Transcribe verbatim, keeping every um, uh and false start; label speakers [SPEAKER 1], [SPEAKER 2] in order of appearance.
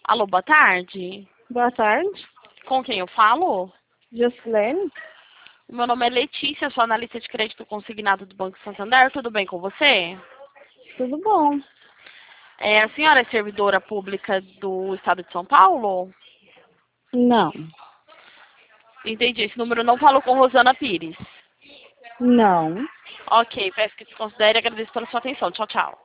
[SPEAKER 1] Alô, boa tarde.
[SPEAKER 2] Boa tarde.
[SPEAKER 1] Com quem eu falo?
[SPEAKER 2] Juscelene?
[SPEAKER 1] O meu nome é Letícia, sou analista de crédito consignado do Banco Santander. Tudo bem com você?
[SPEAKER 2] Tudo bom?
[SPEAKER 1] É, a senhora é servidora pública do Estado de São Paulo?
[SPEAKER 2] Não.
[SPEAKER 1] Entendi. Esse número não falou com Rosana Pires.
[SPEAKER 2] Não.
[SPEAKER 1] Ok, peço que desconsidere e agradeço pela sua atenção. Tchau, tchau.